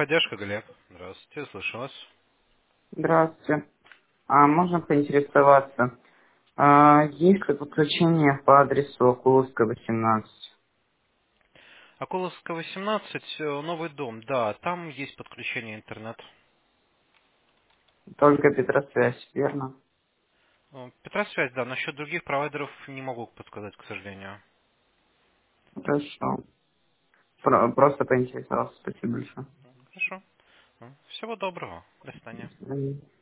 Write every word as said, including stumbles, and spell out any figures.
Техподдержка, Глеб. Здравствуйте, слышу вас. Здравствуйте. А можно поинтересоваться, а, есть ли подключение по адресу Окуловская, восемнадцать? Акуловская, восемнадцать, э, новый дом. Да, там есть подключение интернет. Только Петросвязь, верно? Э, Петросвязь, да, насчет других провайдеров не могу подсказать, к сожалению. Хорошо. Про- просто поинтересовался. Спасибо большое. Хорошо. Э, Всего доброго. До свидания. До свидания.